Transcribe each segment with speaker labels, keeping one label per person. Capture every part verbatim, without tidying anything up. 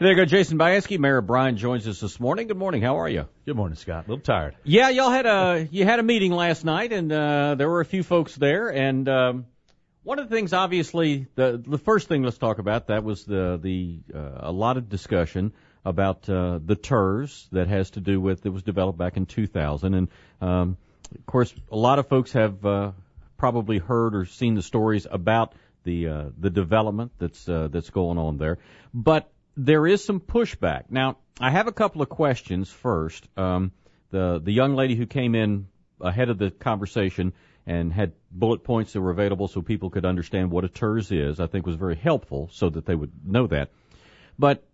Speaker 1: There you go, Jason Bayeski. Mayor Bryan joins us this morning. Good morning. How are you?
Speaker 2: Good morning, Scott. A little tired.
Speaker 1: Yeah, y'all had a you had a meeting last night, and uh, there were a few folks there. And um, one of the things, obviously, the the first thing let's talk about that was the the uh, a lot of discussion about uh, the T E R S that has to do with it was developed back in two thousand, and um, of course, a lot of folks have uh, probably heard or seen the stories about the uh, the development that's uh, that's going on there, but there is some pushback. Now, I have a couple of questions first. Um, the the young lady who came in ahead of the conversation and had bullet points that were available so people could understand what a T E R S is, I think was very helpful so that they would know that. But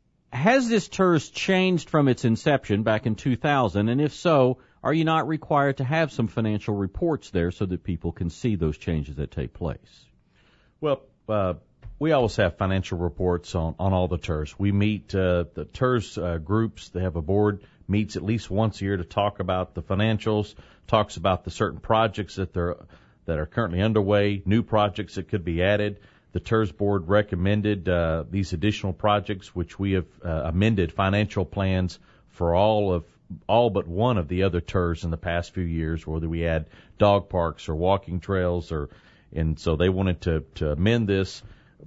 Speaker 1: has this T E R S changed from its inception back in two thousand? And if so, are you not required to have some financial reports there so that people can see those changes that take place?
Speaker 2: Well, uh, we always have financial reports on, on all the T E R S. We meet uh, the T E R S uh, groups. They have a board, meets at least once a year to talk about the financials, talks about the certain projects that they're that are currently underway, new projects that could be added. The T E R S board recommended uh, these additional projects, which we have uh, amended financial plans for all of all but one of the other T E R S in the past few years, whether we add dog parks or walking trails, or and so they wanted to, to amend this.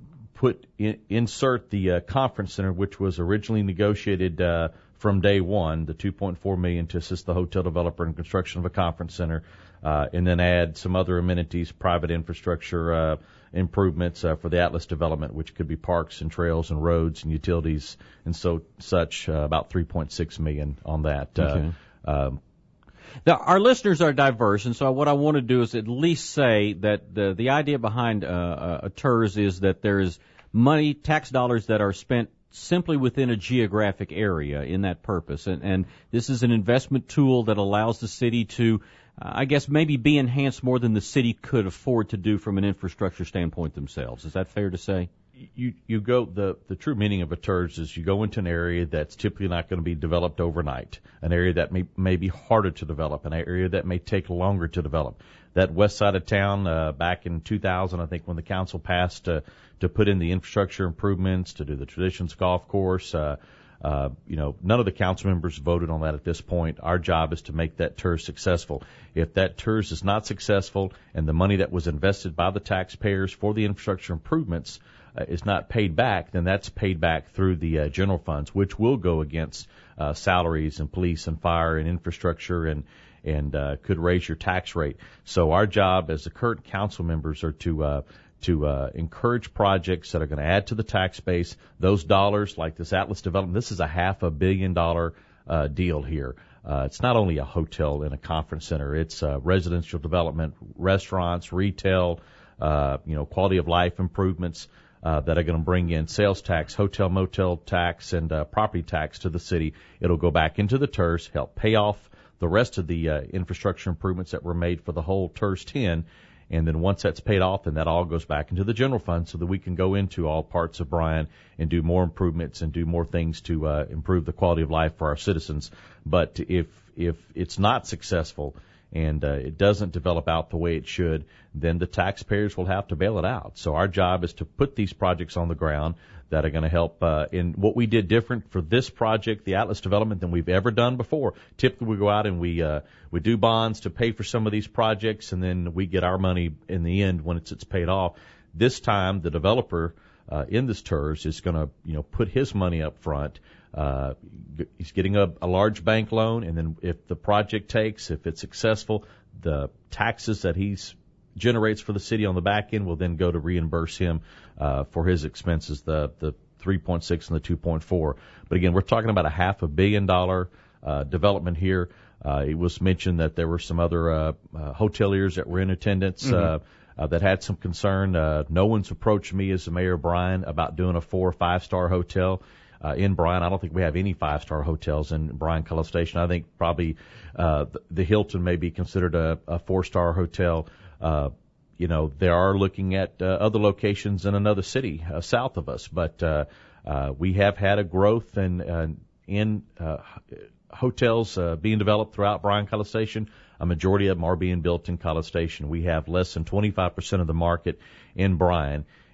Speaker 2: Put in, insert the uh, conference center, which was originally negotiated uh, from day one, the two point four million dollars to assist the hotel developer in construction of a conference center, uh, and then add some other amenities, private infrastructure uh, improvements uh, for the Atlas development, which could be parks and trails and roads and utilities and so such. Uh, about three point six million dollars on that.
Speaker 1: Okay.
Speaker 2: Uh, um,
Speaker 1: Now, our listeners are diverse, and so what I want to do is at least say that the the idea behind uh, a T E R S is that there is money, tax dollars that are spent simply within a geographic area in that purpose, and, and this is an investment tool that allows the city to, uh, I guess, maybe be enhanced more than the city could afford to do from an infrastructure standpoint themselves. Is that fair to say?
Speaker 2: You you go the the true meaning of a T E R S is you go into an area that's typically not going to be developed overnight, an area that may may be harder to develop, an area that may take longer to develop. That west side of town uh, back in two thousand, I think, when the council passed uh, to put in the infrastructure improvements to do the Traditions Golf Course, uh, uh, you know, none of the council members voted on that at this point. Our job is to make that T E R S successful. If that T E R S is not successful and the money that was invested by the taxpayers for the infrastructure improvements Uh, is not paid back, then that's paid back through the uh, general funds, which will go against uh, salaries and police and fire and infrastructure and and uh, could raise your tax rate. So our job as the current council members are to uh, to uh, encourage projects that are going to add to the tax base. Those dollars, like this Atlas development, this is a half a billion dollar uh, deal here. Uh, it's not only a hotel and a conference center; it's uh, residential development, restaurants, retail, uh, you know, quality of life improvements. Uh, that are going to bring in sales tax, hotel motel tax, and uh, property tax to the city. It'll go back into the T E R S, help pay off the rest of the uh, infrastructure improvements that were made for the whole T E R S ten. And then once that's paid off, then that all goes back into the general fund so that we can go into all parts of Bryan and do more improvements and do more things to uh, improve the quality of life for our citizens. But if if it's not successful and uh, it doesn't develop out the way it should, then the taxpayers will have to bail it out. So our job is to put these projects on the ground that are going to help uh, in what we did different for this project, the Atlas development, than we've ever done before. Typically we go out and we uh, we do bonds to pay for some of these projects, and then we get our money in the end when it's, it's paid off. This time the developer uh, in this T E R S is going to, you know, put his money up front. Uh, he's getting a, a large bank loan, and then if the project takes, if it's successful, the taxes that he's generates for the city on the back end will then go to reimburse him uh, for his expenses, the the three point six and the two point four. But again, we're talking about a half a billion dollar uh, development here. Uh, it was mentioned that there were some other uh, uh, hoteliers that were in attendance. Mm-hmm. uh, Uh, that had some concern. Uh, no one's approached me as the mayor of Bryan about doing a four or five star hotel uh, in Bryan. I don't think we have any five star hotels in Bryan College Station. I think probably uh, the, the Hilton may be considered a, a four star hotel. Uh, you know, they are looking at uh, other locations in another city uh, south of us, but uh, uh, we have had a growth in uh, in uh, hotels uh, being developed throughout Bryan College Station. A majority of them are being built in College Station. We have less than twenty-five percent of the market in Bryan.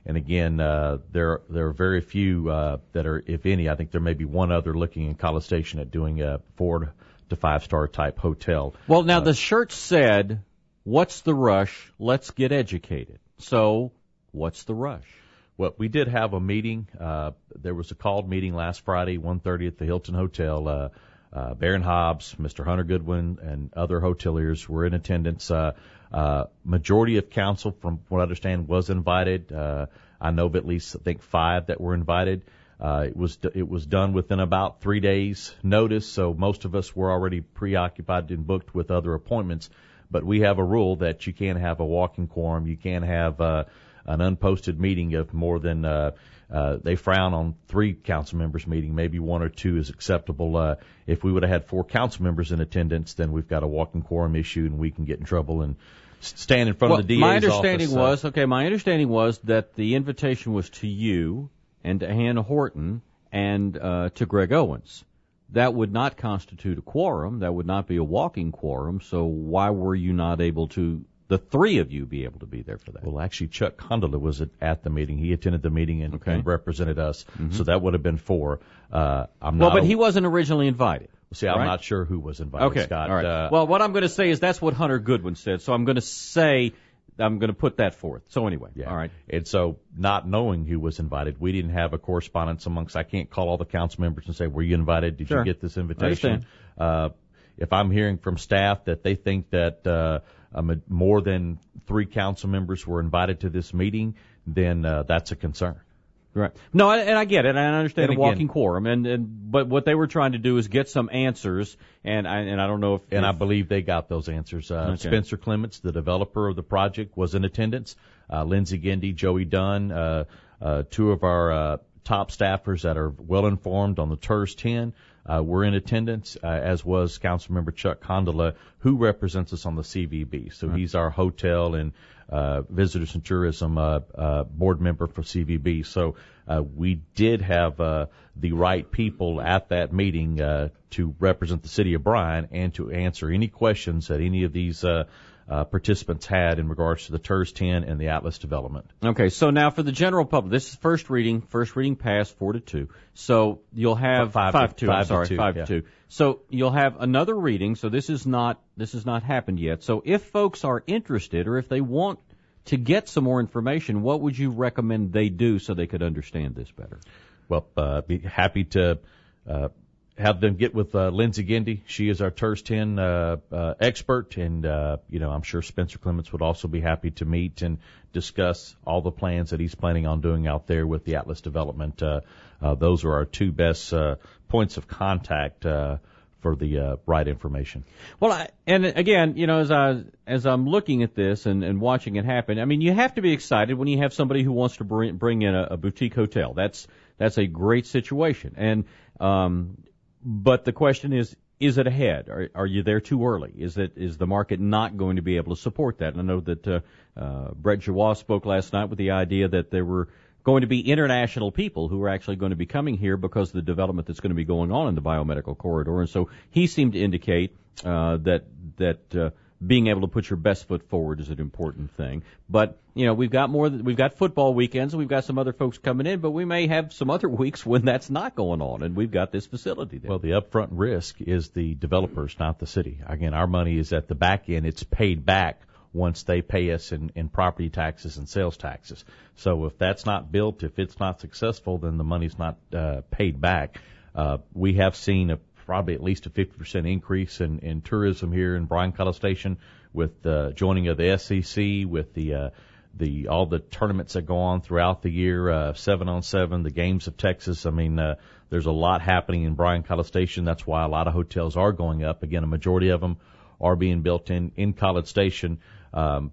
Speaker 2: And again, uh, there there are very few uh, that are, if any. I think there may be one other looking in College Station at doing a four to five star type hotel.
Speaker 1: Well, now
Speaker 2: uh,
Speaker 1: the shirt said, "What's the rush? Let's get educated." So, what's the rush?
Speaker 2: Well, we did have a meeting. Uh, there was a called meeting last Friday, one thirty at the Hilton Hotel. Uh, uh, Baron Hobbs, Mister Hunter Goodwin, and other hoteliers were in attendance. Uh, uh, majority of council, from what I understand, was invited. Uh, I know of at least, I think, five that were invited. Uh, it was it was done within about three days' notice, so most of us were already preoccupied and booked with other appointments. But we have a rule that you can't have a walking quorum. You can't have uh, an unposted meeting of more than uh, uh, they frown on three council members meeting. Maybe one or two is acceptable. Uh, if we would have had four council members in attendance, then we've got a walking quorum issue, and we can get in trouble and stand in front
Speaker 1: well,
Speaker 2: of the D A's
Speaker 1: my understanding
Speaker 2: office.
Speaker 1: was okay. My understanding was that the invitation was to you and to Hannah Horton and uh, to Greg Owens. That would not constitute a quorum. That would not be a walking quorum. So why were you not able to, the three of you, be able to be there for that?
Speaker 2: Well, actually, Chuck Condola was at, at the meeting. He attended the meeting and,
Speaker 1: okay.
Speaker 2: and represented us.
Speaker 1: Mm-hmm.
Speaker 2: So that would have been four. Uh, I'm
Speaker 1: well,
Speaker 2: not
Speaker 1: but
Speaker 2: a,
Speaker 1: he wasn't originally invited.
Speaker 2: See, I'm
Speaker 1: right?
Speaker 2: not sure who was invited,
Speaker 1: okay.
Speaker 2: Scott.
Speaker 1: All right.
Speaker 2: Uh,
Speaker 1: well, what I'm going to say is that's what Hunter Goodwin said. So I'm going to say, I'm going to put that forth. So anyway,
Speaker 2: yeah.
Speaker 1: all right.
Speaker 2: And so, not knowing who was invited, we didn't have a correspondence amongst. I can't call all the council members and say, "Were you invited? Did
Speaker 1: sure.
Speaker 2: you get this
Speaker 1: I
Speaker 2: invitation?"
Speaker 1: understand.
Speaker 2: Uh, if I'm hearing from staff that they think that uh, um, more than three council members were invited to this meeting, then uh, that's a concern.
Speaker 1: Right. No, and I get it. And I understand
Speaker 2: and
Speaker 1: a walking quorum, and, and but what they were trying to do is get some answers, and I and I don't know if
Speaker 2: and
Speaker 1: if,
Speaker 2: I believe they got those answers. Uh,
Speaker 1: okay.
Speaker 2: Spencer Clements, the developer of the project, was in attendance. Uh, Lindsey Gindy, Joey Dunn, uh, uh, two of our uh, top staffers that are well informed on the T E R S ten, uh, were in attendance, uh, as was Councilmember Chuck Condola, who represents us on the C V B. So
Speaker 1: right.
Speaker 2: he's our hotel and uh, visitors and tourism uh, uh, board member for C V B. So uh, we did have uh, the right people at that meeting uh, to represent the city of Bryan and to answer any questions that any of these uh, uh, participants had in regards to the T E R S ten and the Atlas development.
Speaker 1: Okay, so now for the general public, this is first reading. First reading passed four to two. So you'll have
Speaker 2: five,
Speaker 1: five
Speaker 2: to,
Speaker 1: two.
Speaker 2: Five
Speaker 1: I'm sorry,
Speaker 2: to two,
Speaker 1: five
Speaker 2: yeah.
Speaker 1: to two. So you'll have another reading. So this is not this has not happened yet. So if folks are interested, or if they want to get some more information, what would you recommend they do so they could understand this better?
Speaker 2: Well, uh, be happy to uh, have them get with uh, Lindsey Gindy. She is our T E R S ten uh, uh, expert, and uh, you know I'm sure Spencer Clements would also be happy to meet and discuss all the plans that he's planning on doing out there with the Atlas development. Uh, uh, those are our two best uh, points of contact uh, for the uh, right information.
Speaker 1: Well, I, and again, you know, as I as I'm looking at this and, and watching it happen, I mean, you have to be excited when you have somebody who wants to bring bring in a, a boutique hotel. That's that's a great situation. And um, but the question is, is it ahead? Are, are you there too early? Is it is the market not going to be able to support that? And I know that uh, uh, Brett Jawaz spoke last night with the idea that there were going to be international people who are actually going to be coming here because of the development that's going to be going on in the biomedical corridor. And so he seemed to indicate uh, that that uh, being able to put your best foot forward is an important thing. But you know, we've got more. We've got football weekends, and we've got some other folks coming in. But we may have some other weeks when that's not going on, and we've got this facility there.
Speaker 2: Well, the upfront risk is the developers, not the city. Again, our money is at the back end. It's paid back once they pay us in, in property taxes and sales taxes. So if that's not built, if it's not successful, then the money's not uh, paid back. Uh, we have seen a, probably at least a fifty percent increase in, in tourism here in Bryan College Station with the joining of the S E C, with the uh, the all the tournaments that go on throughout the year, uh, seven on seven, the games of Texas. I mean, uh, there's a lot happening in Bryan College Station. That's why a lot of hotels are going up. Again, a majority of them are being built in in College Station. Um,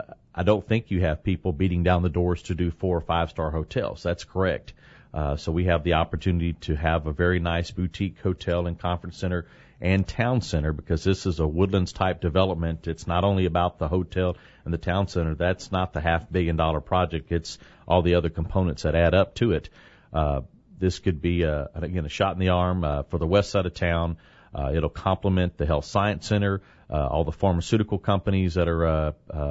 Speaker 2: I don't think you have people beating down the doors to do four or five star hotels. That's correct. Uh, so we have the opportunity to have a very nice boutique hotel and conference center and town center, because this is a Woodlands type development. It's not only about the hotel and the town center. That's not the half billion dollar project. It's all the other components that add up to it. Uh, this could be a, again, a shot in the arm, uh, for the west side of town. Uh, it'll complement the Health Science Center, uh, all the pharmaceutical companies that are, uh, uh,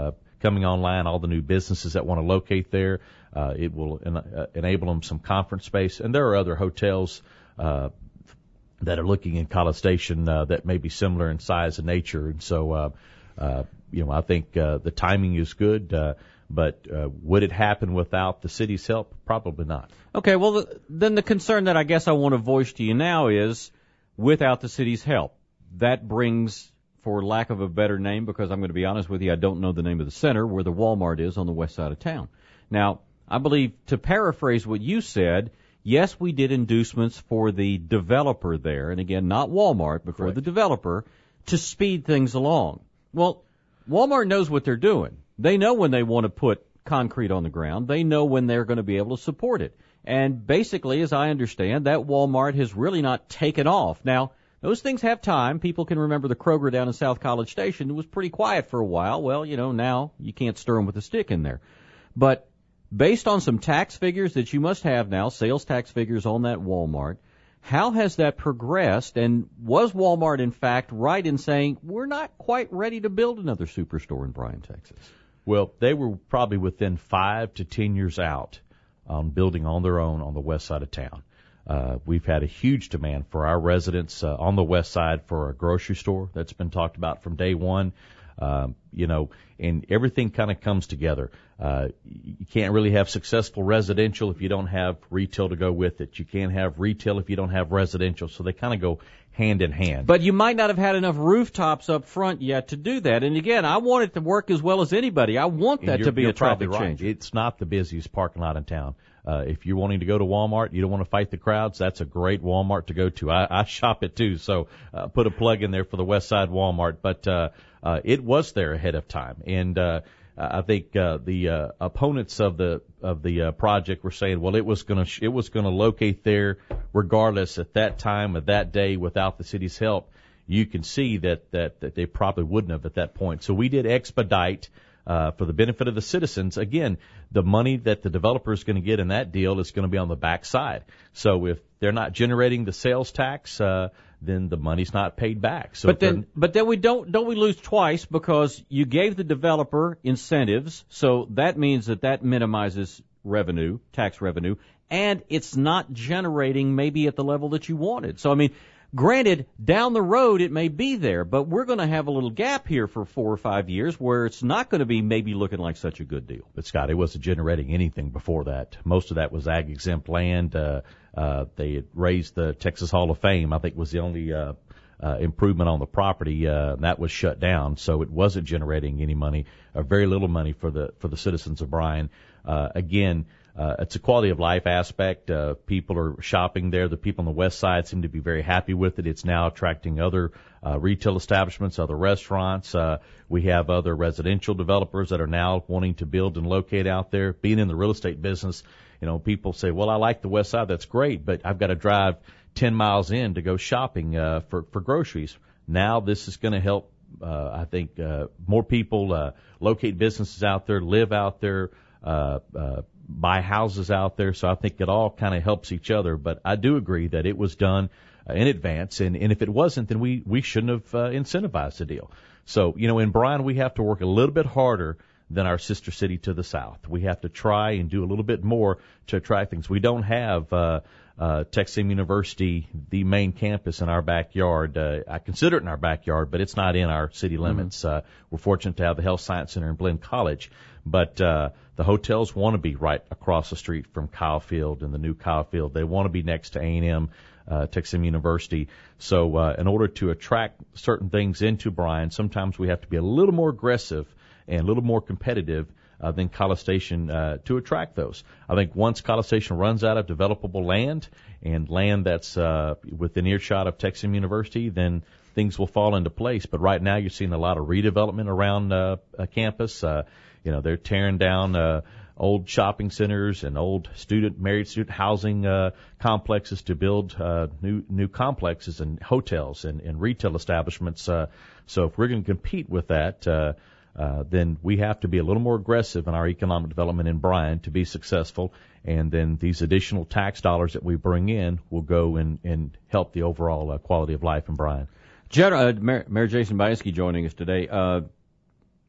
Speaker 2: coming online, all the new businesses that want to locate there. Uh, it will en- uh, enable them some conference space. And there are other hotels uh, that are looking in College Station uh, that may be similar in size and nature. And so, uh, uh, you know, I think uh, the timing is good. Uh, but uh, would it happen without the city's help? Probably not.
Speaker 1: Okay, well, the, then the concern that I guess I want to voice to you now is without the city's help. That brings, for lack of a better name, because I'm going to be honest with you, I don't know the name of the center, where the Walmart is on the west side of town. Now, I believe, to paraphrase what you said, yes, we did inducements for the developer there, and again, not Walmart, but for
Speaker 2: Correct.
Speaker 1: the developer, to speed things along. Well, Walmart knows what they're doing. They know when they want to put concrete on the ground. They know when they're going to be able to support it. And basically, as I understand, that Walmart has really not taken off. Now, those things have time. People can remember the Kroger down in South College Station. It was pretty quiet for a while. Well, you know, now you can't stir them with a stick in there. But based on some tax figures that you must have now, sales tax figures on that Walmart, how has that progressed? And was Walmart, in fact, right in saying, we're not quite ready to build another superstore in Bryan, Texas?
Speaker 2: Well, they were probably within five to ten years out on building on their own on the west side of town. Uh, we've had a huge demand for our residents uh, on the west side for a grocery store. That's been talked about from day one. Um, you know, and everything kind of comes together. Uh, you can't really have successful residential if you don't have retail to go with it. You can't have retail if you don't have residential. So they kind of go hand in hand.
Speaker 1: But you might not have had enough rooftops up front yet to do that. And again, I want it to work as well as anybody. I want that to be a traffic
Speaker 2: right.
Speaker 1: changer.
Speaker 2: It's not the busiest parking lot in town. Uh, if you're wanting to go to Walmart, you don't want to fight the crowds, that's a great Walmart to go to. I, I shop it too, so uh, put a plug in there for the West Side Walmart. But uh, uh, it was there ahead of time, and uh, I think uh, the uh, opponents of the of the uh, project were saying, well, it was going to sh- it was going to locate there regardless at that time of that day without the city's help. You can see that that that they probably wouldn't have at that point. So we did expedite. Uh, for the benefit of the citizens. Again, the money that the developer is going to get in that deal is going to be on the back side. So if they're not generating the sales tax, uh, then the money's not paid back. So
Speaker 1: but then, but then we don't don't we lose twice, because you gave the developer incentives, so that means that that minimizes revenue, tax revenue, and it's not generating maybe at the level that you wanted. So I mean, granted, down the road it may be there, but we're going to have a little gap here for four or five years where it's not going to be maybe looking like such a good deal.
Speaker 2: But Scott, it wasn't generating anything before that. Most of that was ag exempt land. Uh, uh, they had raised the Texas Hall of Fame, I think was the only uh, uh, improvement on the property. Uh, that was shut down, so it wasn't generating any money, or very little money for the for the citizens of Bryan. Uh, again, Uh, it's a quality of life aspect. Uh, people are shopping there. The people on the west side seem to be very happy with it. It's now attracting other uh, retail establishments, other restaurants. Uh, we have other residential developers that are now wanting to build and locate out there. Being in the real estate business, you know, people say, well, I like the west side. That's great, but I've got to drive ten miles in to go shopping uh, for, for groceries. Now this is going to help, uh, I think, uh, more people uh, locate businesses out there, live out there, uh, uh, buy houses out there. So I think it all kind of helps each other. But I do agree that it was done uh, in advance. And, and if it wasn't, then we, we shouldn't have uh, incentivized the deal. So, you know, in Bryan, we have to work a little bit harder than our sister city to the south. We have to try and do a little bit more to attract things. We don't have uh, uh, Texas A and M University, the main campus, in our backyard. Uh, I consider it in our backyard, but it's not in our city limits. Mm-hmm. Uh, we're fortunate to have the Health Science Center in Blinn College. But uh, the hotels want to be right across the street from Kyle Field and the new Kyle Field. They want to be next to A and M, uh, Texas A and M University. So uh, in order to attract certain things into Bryan, sometimes we have to be a little more aggressive and a little more competitive uh, than College Station uh, to attract those. I think once College Station runs out of developable land and land that's uh, within earshot of Texas A and M University, then things will fall into place. But right now you're seeing a lot of redevelopment around uh, a campus. Uh, you know, they're tearing down uh, old shopping centers and old student, married student housing uh, complexes to build uh, new new complexes and hotels and, and retail establishments. Uh, so if we're going to compete with that, uh, uh, then we have to be a little more aggressive in our economic development in Bryan to be successful. And then these additional tax dollars that we bring in will go and, and help the overall uh, quality of life in Bryan.
Speaker 1: General, uh, Mayor, Mayor Jason Bieski joining us today. Uh,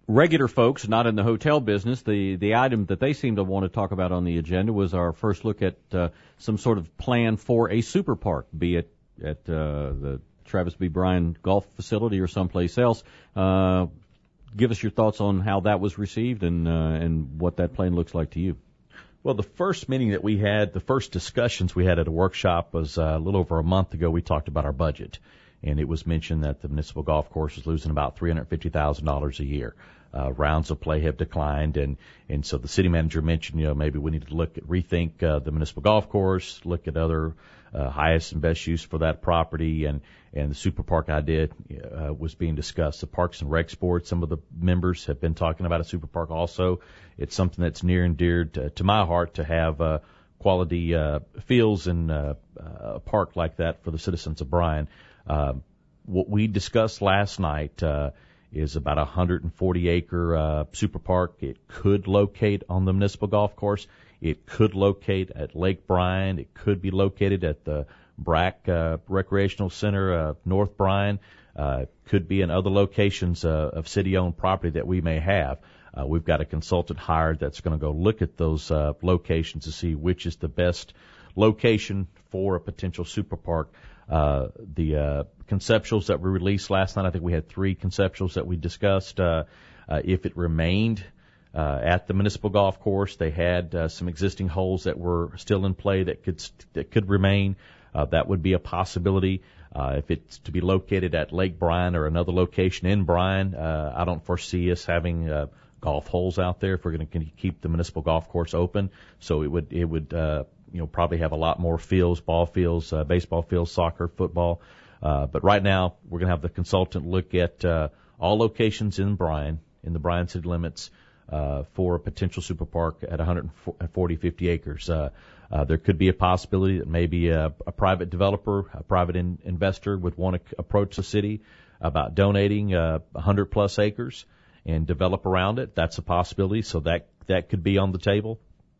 Speaker 1: regular folks not in the hotel business, the, the item that they seem to want to talk about on the agenda was our first look at uh, some sort of plan for a super park, be it at uh, the Travis B. Bryan Golf Facility or someplace else. Uh, give us your thoughts on how that was received and uh, and what that plan looks like to you.
Speaker 2: Well, the first meeting that we had, the first discussions we had at a workshop was uh, a little over a month ago. We talked about our budget, and it was mentioned that the municipal golf course is losing about three hundred fifty thousand dollars a year. Uh, rounds of play have declined, and, and so the city manager mentioned, you know, maybe we need to look at, rethink uh, the municipal golf course, look at other uh, highest and best use for that property, and, and the super park idea uh, was being discussed. The Parks and Rec Board, some of the members have been talking about a super park also. It's something that's near and dear to, to my heart to have uh, quality uh, fields and uh, a park like that for the citizens of Bryan. Uh, what we discussed last night uh, is about a one hundred forty acre uh, super park. It could locate on the municipal golf course. It could locate at Lake Bryan. It could be located at the Brack uh, Recreational Center, uh, North Bryan. Uh, could be in other locations uh, of city-owned property that we may have. Uh, we've got a consultant hired that's going to go look at those uh, locations to see which is the best location for a potential super park. Uh, the uh, conceptuals that were released last night, I think we had three conceptuals that we discussed. Uh, uh, if it remained uh, at the municipal golf course, they had uh, some existing holes that were still in play that could that could remain. Uh, that would be a possibility. Uh, if it's to be located at Lake Bryan or another location in Bryan, uh, I don't foresee us having uh, golf holes out there if we're going to keep the municipal golf course open. So it would it would uh, you know probably have a lot more fields, ball fields, uh, baseball fields, soccer, football. Uh, but right now we're going to have the consultant look at uh, all locations in Bryan, in the Bryan city limits, uh, for a potential super park at one hundred forty, fifty acres. Uh, uh, there could be a possibility that maybe a, a private developer, a private in, investor would want to approach the city about donating uh, one hundred plus acres and develop around it. That's a possibility. So that that could be on the table.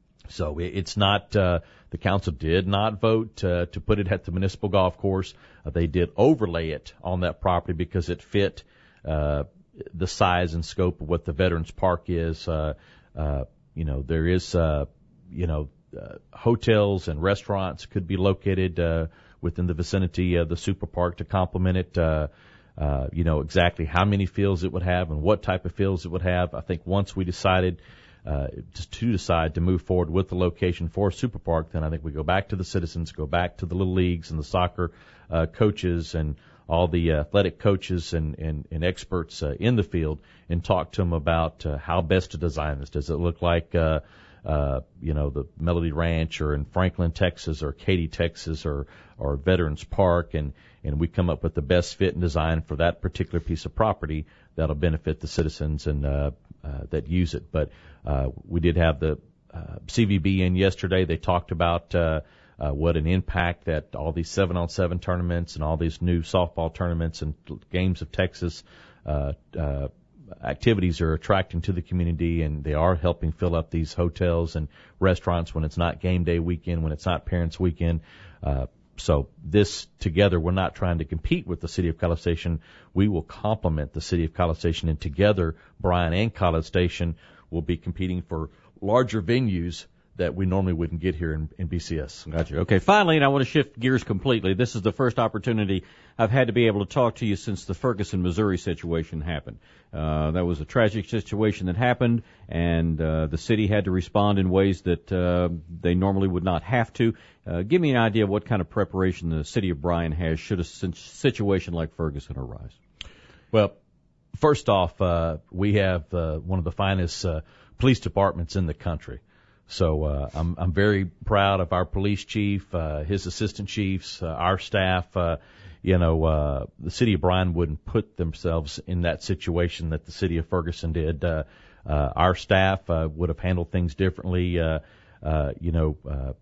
Speaker 2: So it's not, uh, the council did not vote uh, to put it at the municipal golf course. Uh, they did overlay it on that property because it fit uh, the size and scope of what the Veterans Park is. Uh, uh, you know, there is, uh, you know, uh, hotels and restaurants could be located uh, within the vicinity of the super park to complement it. Uh, uh, you know, exactly how many fields it would have and what type of fields it would have. I think once we decided Uh, just to decide to move forward with the location for a super park, then I think we go back to the citizens, go back to the little leagues and the soccer uh, coaches and all the uh, athletic coaches and, and, and experts uh, in the field and talk to them about uh, how best to design this. Does it look like, uh, uh, you know, the Melody Ranch or in Franklin, Texas or Katy, Texas or, or Veterans Park? And, and we come up with the best fit and design for that particular piece of property that'll benefit the citizens and uh, uh, that use it. But uh, we did have the uh, C V B in yesterday. They talked about uh, uh, what an impact that all these seven on seven tournaments and all these new softball tournaments and games of Texas uh, uh, activities are attracting to the community, and they are helping fill up these hotels and restaurants when it's not game day weekend, when it's not parents' weekend. Uh, So this together, we're not trying to compete with the city of College Station. We will complement the city of College Station, and together, Bryan and College Station will be competing for larger venues that we normally wouldn't get here in, in B C S.
Speaker 1: Gotcha. Okay, finally, and I want to shift gears completely. This is the first opportunity I've had to be able to talk to you since the Ferguson, Missouri situation happened. Uh, that was a tragic situation that happened, and uh, the city had to respond in ways that uh, they normally would not have to. Uh, give me an idea of what kind of preparation the city of Bryan has should a situation like Ferguson arise.
Speaker 2: Well, first off, uh, we have uh, one of the finest uh, police departments in the country. So uh, I'm, I'm very proud of our police chief, uh, his assistant chiefs, uh, our staff. Uh, you know, uh, the city of Bryan wouldn't put themselves in that situation that the city of Ferguson did. Uh, uh, our staff uh, would have handled things differently. Uh, uh, you know, uh,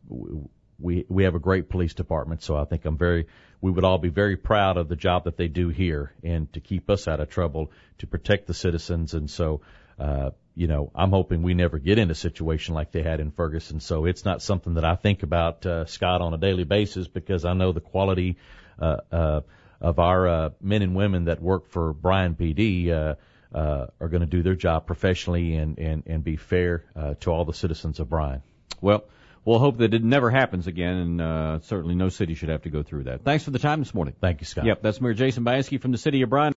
Speaker 2: we we have a great police department, so I think I'm very. We would all be very proud of the job that they do here and to keep us out of trouble, to protect the citizens, and so. Uh, you know, I'm hoping we never get in a situation like they had in Ferguson. So it's not something that I think about, uh, Scott, on a daily basis, because I know the quality, uh, uh, of our, uh, men and women that work for Bryan P D, uh, uh, are going to do their job professionally and, and, and be fair uh, to all the citizens of Bryan.
Speaker 1: Well, we'll hope that it never happens again, and uh, certainly no city should have to go through that. Thanks for the time this morning.
Speaker 2: Thank you, Scott.
Speaker 1: Yep, that's Mayor Jason Bainski from the city of Bryan.